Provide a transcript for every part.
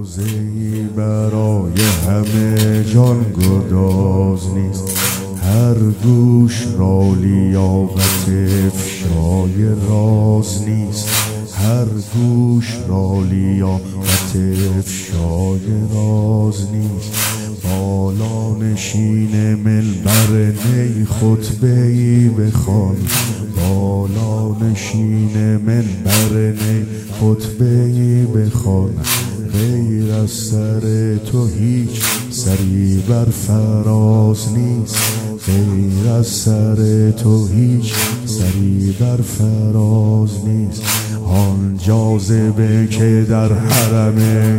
روزه‌ای برای همه جان گداز نیست، هر گوش را لیاقت افشای راز نیست، هر گوش را لیاقت افشای راز نیست. بالا نشین منبر نی خطبه‌ای بخوان، بالا نشین منبر نی خطبه‌ای بخوان. غیر از سر تو هیچ سری بر فراز نیست، غیر از سر تو هیچ سری بر فراز نیست. آن جاذبه که در حرم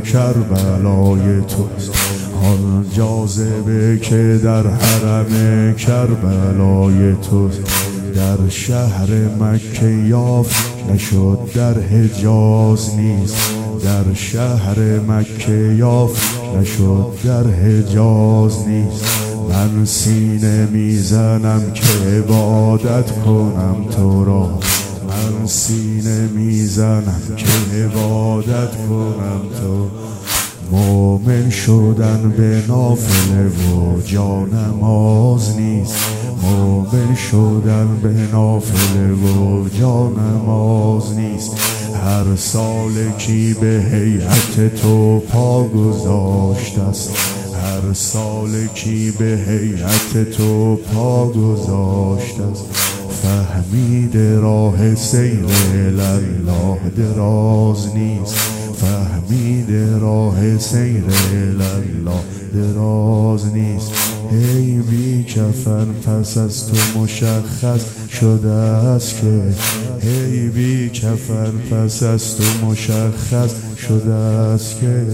کربلای توست، آن جاذبه که در حرم کربلای توست. در شهر مکه یافت نشد در حجاز نیست، در شهر مکه یافت نشد در حجاز نیست. من سینه میزنم که عبادت کنم تو را، من سینه میزنم که عبادت کنم تو. مومن شدن به نافله و جانماز نیست، مومن شدن به نافله و جانماز نیست. هر سالکی به هیئت تو پا گذاشته است، هر سالکی به هیئت تو پا گذاشته است. فهمیده راه سیر الله دراز نیست، فهمیده راه سیر الله دراز نیست. ای بی کفن پس از تو مشخص شده است که، ای بی کفن پس از تو مشخص شده است که،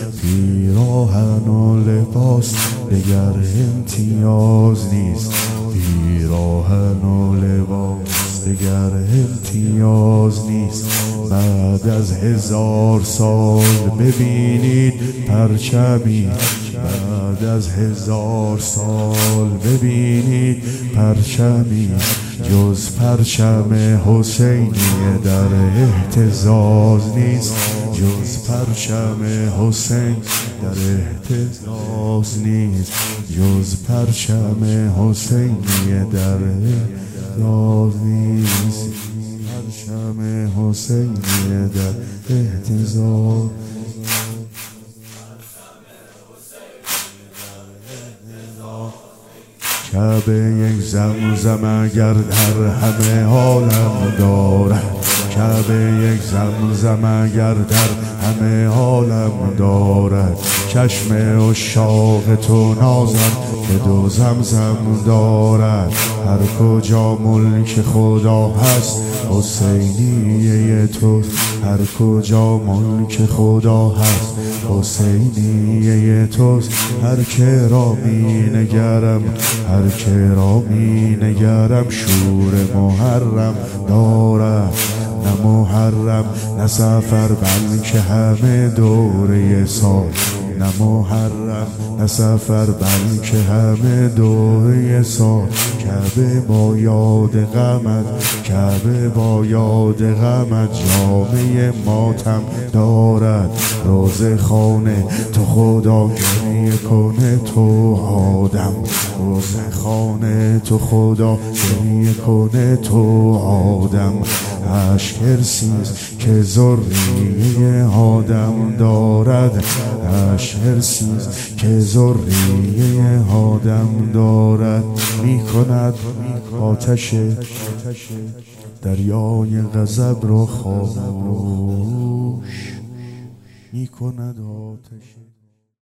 پیراهن و لباس دگر امتیاز نیست، پیراهن و لباس دگر امتیاز نیست. بعد از 1000 سال ببینید پرچمی، بعد از 1000 سال ببینید پرچمی، جز پرچم حسینی در اهتزاز نیست، جز پرچم حسین در اهتزاز نیست، جز پرچم حسینی در اهتزاز نیست، پرچم حسینی در اهتزاز. کعبه یک زمزم اگر در همه عالم دارد، کعبه یک زمزم اگر در همه عالم دارد. چشم عشاق تو نازم به دو زمزم دارد. هر کجا ملک خدا هست حسینیه توست، هر کجا ملک خدا هست حسینیه توست. هر که را می نگرم، هر که را می نگرم شور محرم دارد. نه محرم نه سفر بلکه همه دوره سال، نه محرم نه سفر بلکه همه دوره سال. کعبه با یاد غمت، کعبه با یاد غمت جامعه ماتم دارد. روز خانه تو خدا گریه کنه تو آدم، روز خانه تو خدا گریه کنه تو آدم. اشک ارسیز که ذریه آدم دارد، اشک ارسیز که ذریه آدم دارد. میکند آتش دریای غضب را خاموش، میکند آتش